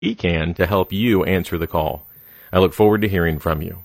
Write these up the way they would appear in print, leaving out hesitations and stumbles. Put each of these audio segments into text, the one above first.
he can to help you answer the call. I look forward to hearing from you.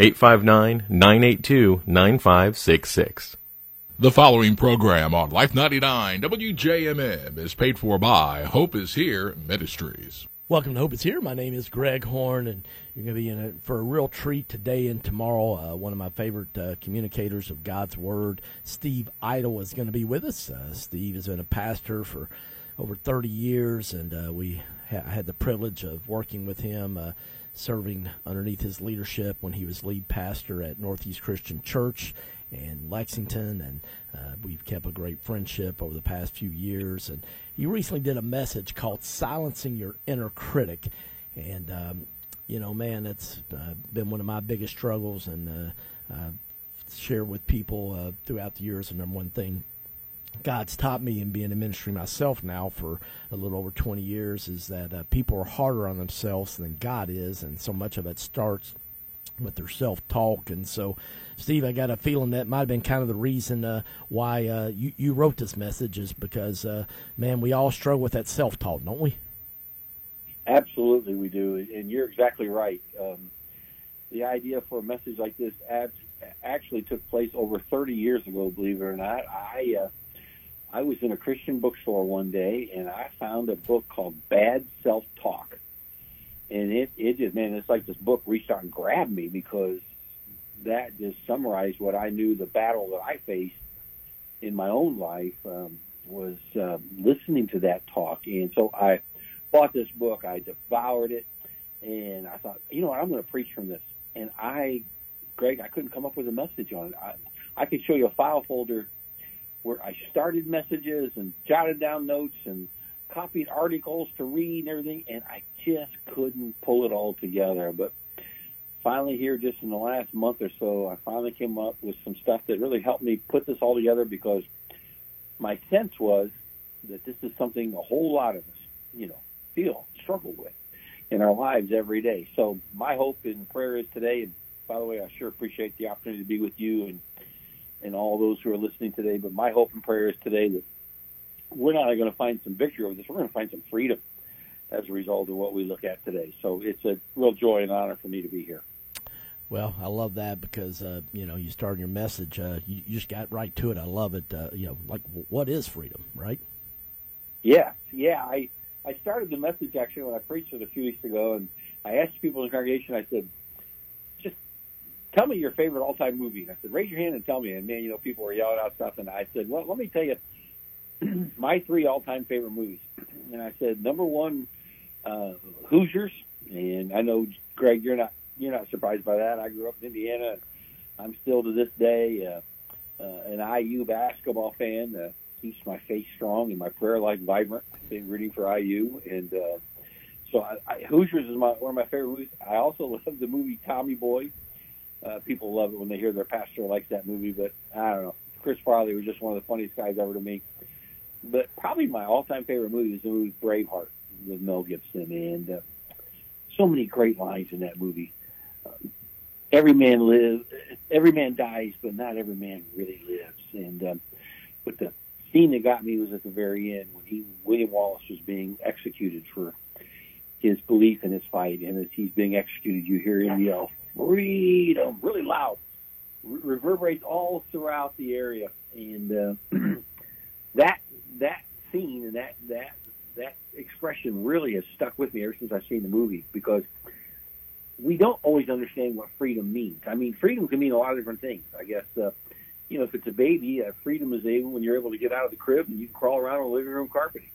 859-982-9566. The following program on Life 99 WJMM is paid for by Hope is Here Ministries. Welcome to Hope is Here. My name is Greg Horn, and you're going to be in for a real treat today and tomorrow. One of my favorite communicators of God's Word, Steve Idle, is going to be with us. Steve has been a pastor for over 30 years, and I had the privilege of working with him, serving underneath his leadership when he was lead pastor at Northeast Christian Church in Lexington, and we've kept a great friendship over the past few years. And he recently did a message called Silencing Your Inner Critic, and man, it's been one of my biggest struggles, and share with people throughout the years. The number one thing God's taught me in being in ministry myself now for a little over 20 years is that people are harder on themselves than God is, and so much of it starts with their self-talk. And so, Steve, I got a feeling that might have been kind of the reason why you wrote this message, is because, man, we all struggle with that self-talk, don't we? Absolutely we do, and you're exactly right. The idea for a message like this actually took place over 30 years ago, believe it or not. I was in a Christian bookstore one day, and I found a book called Bad Self-Talk. And it just, man, it's like this book reached out and grabbed me, because that just summarized what I knew the battle that I faced in my own life was listening to that talk. And so I bought this book, I devoured it, and I thought, you know what, I'm going to preach from this. And Greg, I couldn't come up with a message on it. I could show you a file folder where I started messages and jotted down notes and copied articles to read and everything, and I just couldn't pull it all together. But finally here, just in the last month or so, I finally came up with some stuff that really helped me put this all together, because my sense was that this is something a whole lot of us, struggle with in our lives every day. So my hope and prayer is today, and by the way, I sure appreciate the opportunity to be with you and all those who are listening today, but my hope and prayer is today that we're not going to find some victory over this, we're going to find some freedom as a result of what we look at today. So it's a real joy and honor for me to be here. Well, I love that, because, you started your message, you just got right to it. I love it. What is freedom, right? Yes. Yeah. I started the message actually when I preached it a few weeks ago, and I asked people in the congregation, I said, just tell me your favorite all-time movie. And I said, raise your hand and tell me. And, man, people were yelling out stuff, and I said, well, let me tell you my 3 all-time favorite movies. And I said, number one, Hoosiers. And I know, Greg, you're not surprised by that. I grew up in Indiana. I'm still to this day an IU basketball fan. Keeps my faith strong and my prayer life vibrant. I've been rooting for IU, and so Hoosiers is one of my favorite movies. I also love the movie Tommy Boy. People love it when they hear their pastor likes that movie, but I don't know. Chris Farley was just one of the funniest guys ever to me. But probably my all-time favorite movie is the movie Braveheart with Mel Gibson, and so many great lines in that movie. Every man dies, but not every man really lives. And but the scene that got me was at the very end when William Wallace was being executed for his belief in his fight, and as he's being executed, you hear him yell "Freedom" really loud, reverberates all throughout the area, and that scene and that expression really has stuck with me ever since I've seen the movie, because we don't always understand what freedom means. I mean, freedom can mean a lot of different things. I guess, if it's a baby, freedom is when you're able to get out of the crib and you can crawl around on the living room carpeting.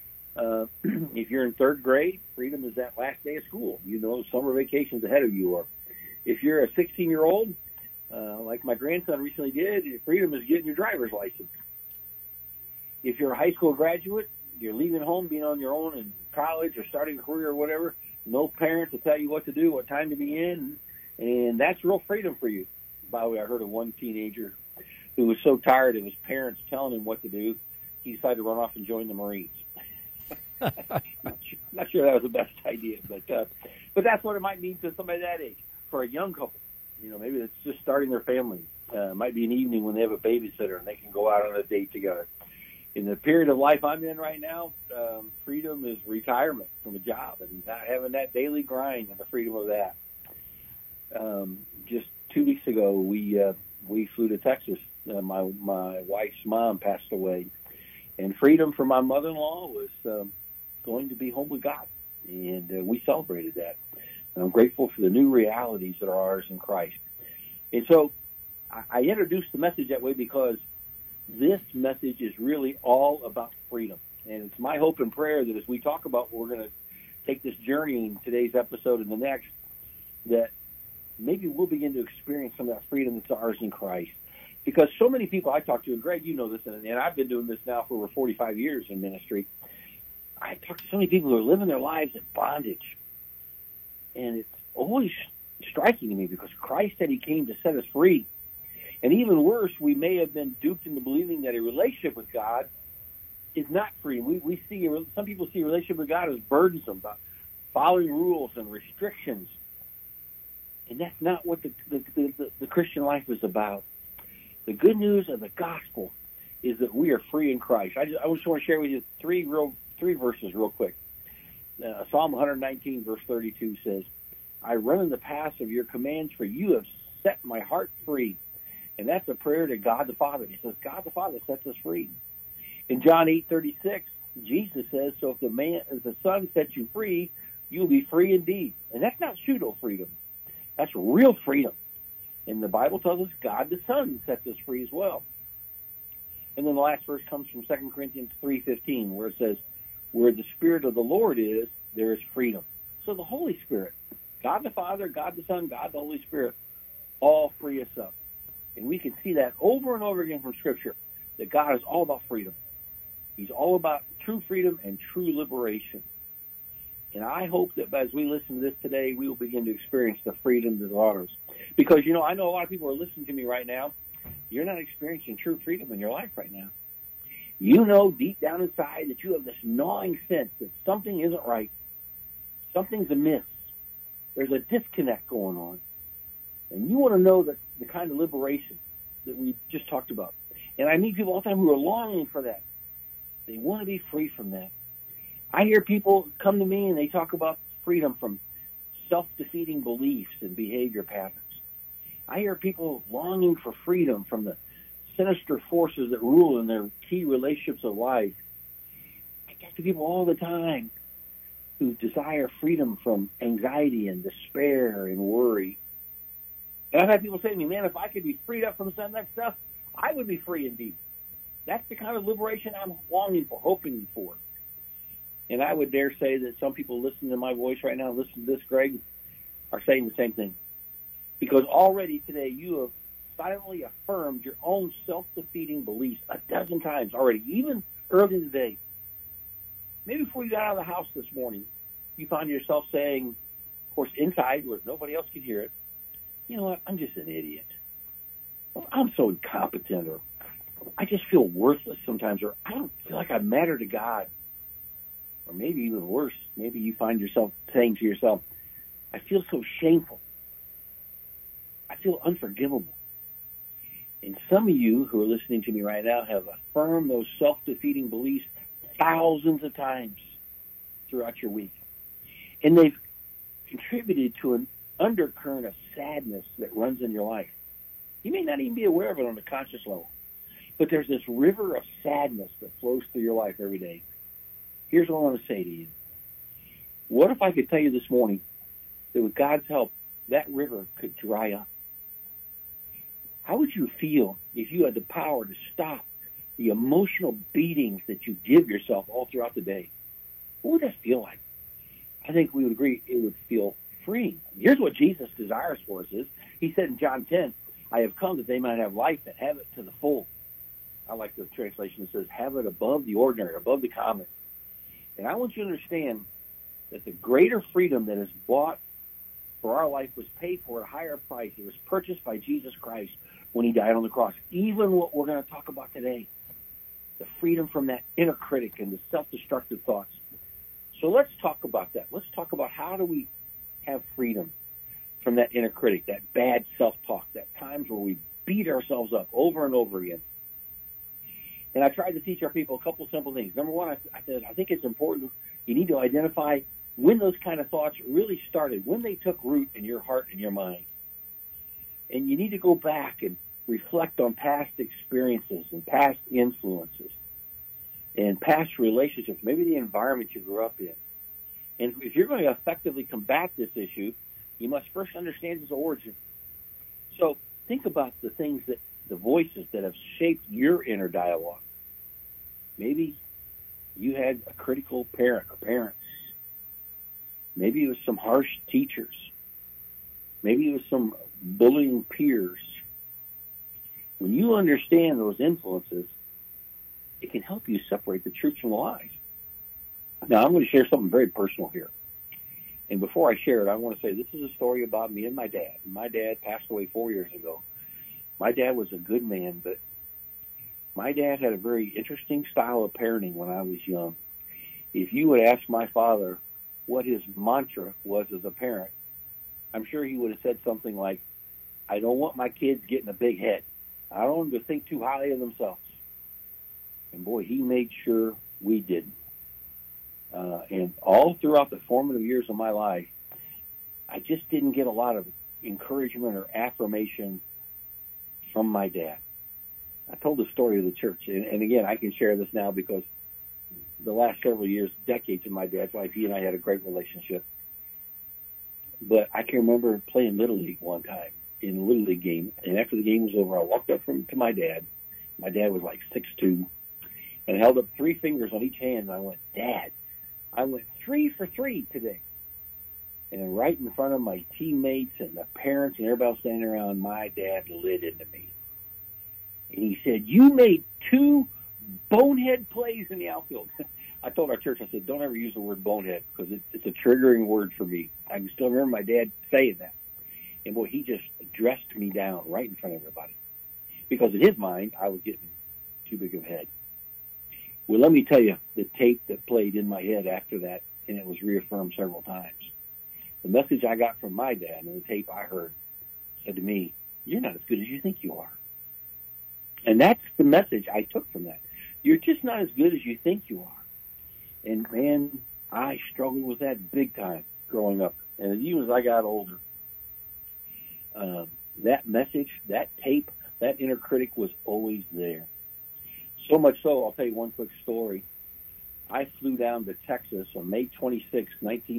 If you're in 3rd grade, freedom is that last day of school. Summer vacation's ahead of you. Or if you're a 16-year-old, like my grandson recently did, freedom is getting your driver's license. If you're a high school graduate, you're leaving home, being on your own in college or starting a career or whatever, no parent to tell you what to do, what time to be in, and that's real freedom for you. By the way, I heard of one teenager who was so tired of his parents telling him what to do, he decided to run off and join the Marines. Not sure that was the best idea, but that's what it might mean to somebody that age. For a young couple, maybe it's just starting their family. It might be an evening when they have a babysitter and they can go out on a date together. in the period of life I'm in right now, freedom is retirement from a job and not having that daily grind and the freedom of that. Just 2 weeks ago, we flew to Texas. My wife's mom passed away, and freedom for my mother-in-law was going to be home with God, and we celebrated that. And I'm grateful for the new realities that are ours in Christ. And so I introduced the message that way because this message is really all about freedom. And it's my hope and prayer that as we talk about what we're going to take this journey in today's episode and the next, that maybe we'll begin to experience some of that freedom that's ours in Christ. Because so many people I talk to, and Greg, you know this, and I've been doing this now for over 45 years in ministry, I talk to so many people who are living their lives in bondage. And it's always striking to me because Christ said he came to set us free. And even worse, we may have been duped into believing that a relationship with God is not free. We see some people see a relationship with God as burdensome, about following rules and restrictions. And that's not what the Christian life is about. The good news of the gospel is that we are free in Christ. I just want to share with you three verses real quick. Psalm 119, verse 32 says, I run in the paths of your commands, for you have set my heart free. And that's a prayer to God the Father. He says, God the Father sets us free. In John 8:36, Jesus says, so if the Son sets you free, you will be free indeed. And that's not pseudo freedom. That's real freedom. And the Bible tells us God the Son sets us free as well. And then the last verse comes from 2 Corinthians 3:15, where it says, where the Spirit of the Lord is, there is freedom. So the Holy Spirit, God the Father, God the Son, God the Holy Spirit, all free us up. And we can see that over and over again from Scripture, that God is all about freedom. He's all about true freedom and true liberation. And I hope that as we listen to this today, we will begin to experience the freedom that is ours. Because, I know a lot of people are listening to me right now. You're not experiencing true freedom in your life right now. You know deep down inside that you have this gnawing sense that something isn't right. Something's amiss. There's a disconnect going on. And you want to know that the kind of liberation that we just talked about. And I meet people all the time who are longing for that. They want to be free from that. I hear people come to me and they talk about freedom from self-defeating beliefs and behavior patterns. I hear people longing for freedom from the sinister forces that rule in their key relationships of life. I talk to people all the time who desire freedom from anxiety and despair and worry. And I've had people say to me, man, if I could be freed up from some of that stuff, I would be free indeed. That's the kind of liberation I'm longing for, hoping for. And I would dare say that some people listening to my voice right now, listen to this, Greg, are saying the same thing. Because already today you have silently affirmed your own self-defeating beliefs a dozen times already, even early today. Maybe before you got out of the house this morning, you found yourself saying, of course, inside where nobody else could hear it, you know what, I'm just an idiot. Or, I'm so incompetent, or I just feel worthless sometimes, or I don't feel like I matter to God. Or maybe even worse, maybe you find yourself saying to yourself, I feel so shameful. I feel unforgivable. And some of you who are listening to me right now have affirmed those self-defeating beliefs thousands of times throughout your week. And they've contributed to an undercurrent of sadness that runs in your life. You may not even be aware of it on a conscious level. But there's this river of sadness that flows through your life every day. Here's what I want to say to you. What if I could tell you this morning that with God's help, that river could dry up? How would you feel if you had the power to stop the emotional beatings that you give yourself all throughout the day? What would that feel like? I think we would agree it would feel free. Here's what Jesus desires for us is. He said in John 10, I have come that they might have life and have it to the full. I like the translation that says, have it above the ordinary, above the common. And I want you to understand that the greater freedom that is bought for our life was paid for at a higher price. It was purchased by Jesus Christ when he died on the cross. Even what we're going to talk about today, the freedom from that inner critic and the self-destructive thoughts. So let's talk about that. Let's talk about how do we have freedom from that inner critic, that bad self-talk, that times where we beat ourselves up over and over again. And I tried to teach our people a couple simple things. Number one, I said, I think it's important. You need to identify when those kind of thoughts really started, when they took root in your heart and your mind. And you need to go back and reflect on past experiences and past influences and past relationships, maybe the environment you grew up in. And if you're going to effectively combat this issue, you must first understand its origin. So think about the things the voices that have shaped your inner dialogue. Maybe you had a critical parent or parents. Maybe it was some harsh teachers. Maybe it was some bullying peers. When you understand those influences, it can help you separate the truth from the lies. Now, I'm going to share something very personal here. And before I share it, I want to say this is a story about me and my dad. My dad passed away 4 years ago. My dad was a good man, but my dad had a very interesting style of parenting when I was young. If you would ask my father what his mantra was as a parent, I'm sure he would have said something like, I don't want my kids getting a big head. I don't want them to think too highly of themselves. And boy, he made sure we didn't. And all throughout the formative years of my life, I just didn't get a lot of encouragement or affirmation from my dad. I told the story of the church, and again, I can share this now because the last several years, decades of my dad's life, he and I had a great relationship. But I can remember playing Little League one time in a Little League game, and after the game was over, I walked up to my dad. My dad was like 6'2", and held up 3 fingers on each hand, and I went, Dad, I went 3 for 3 today. And right in front of my teammates and the parents and everybody else standing around, my dad lit into me. And he said, you made 2 bonehead plays in the outfield. I told our church, I said, don't ever use the word bonehead because it's a triggering word for me. I can still remember my dad saying that. And boy, he just dressed me down right in front of everybody. Because in his mind, I was getting too big of a head. Well, let me tell you the tape that played in my head after that, and it was reaffirmed several times. The message I got from my dad and the tape I heard said to me, you're not as good as you think you are. And that's the message I took from that. You're just not as good as you think you are. And, man, I struggled with that big time growing up. And even as I got older, that message, that tape, that inner critic was always there. So much so, I'll tell you one quick story. I flew down to Texas on May 25th,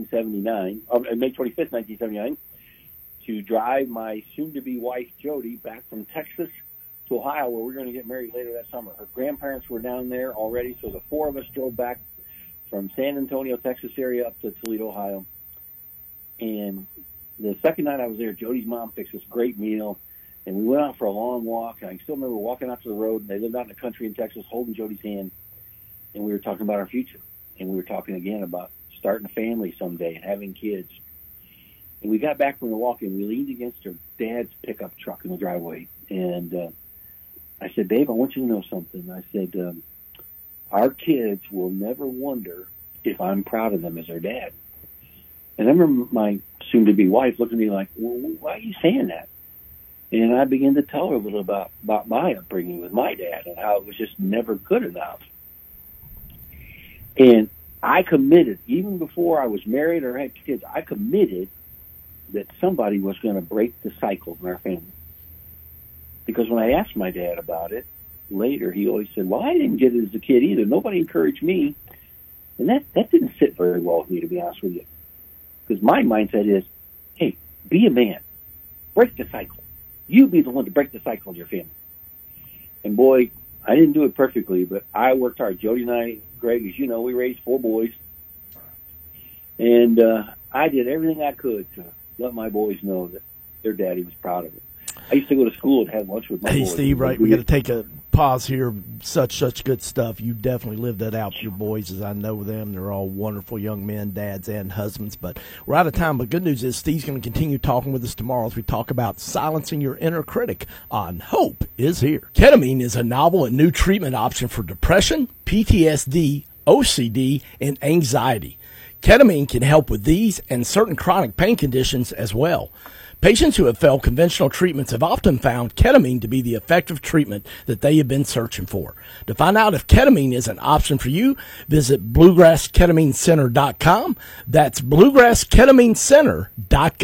1979, to drive my soon-to-be wife, Jody, back from Texas to Ohio, where we're going to get married later that summer. Her grandparents were down there already, so the 4 of us drove back from San Antonio, Texas area up to Toledo, Ohio. And the second night I was there, Jody's mom fixed this great meal, and we went out for a long walk. And I still remember walking out to the road, and they lived out in the country in Texas, holding Jody's hand, and we were talking about our future. And we were talking again about starting a family someday and having kids. And we got back from the walk, and we leaned against her dad's pickup truck in the driveway. And I said, Dave, I want you to know something. I said, our kids will never wonder if I'm proud of them as their dad. And I remember my soon-to-be wife looked at me like, well, why are you saying that? And I began to tell her a little about my upbringing with my dad and how it was just never good enough. And I committed, even before I was married or had kids, I committed that somebody was going to break the cycle in our family. Because when I asked my dad about it later, he always said, well, I didn't get it as a kid either. Nobody encouraged me. And that didn't sit very well with me, to be honest with you. Because my mindset is, hey, be a man. Break the cycle. You be the one to break the cycle in your family. And boy, I didn't do it perfectly, but I worked hard. Jody and I, Greg, as you know, we raised 4 boys. And I did everything I could to let my boys know that their daddy was proud of them. I used to go to school and have lunch with my boys. Hey, Steve, right, we got to take a pause here. Such good stuff. You definitely lived that out with your boys, as I know them. They're all wonderful young men, dads and husbands. But we're out of time. But good news is Steve's going to continue talking with us tomorrow as we talk about silencing your inner critic on Hope is Here. Ketamine is a novel and new treatment option for depression, PTSD, OCD, and anxiety. Ketamine can help with these and certain chronic pain conditions as well. Patients who have failed conventional treatments have often found ketamine to be the effective treatment that they have been searching for. To find out if ketamine is an option for you, visit BluegrassKetamineCenter.com. That's BluegrassKetamineCenter.com.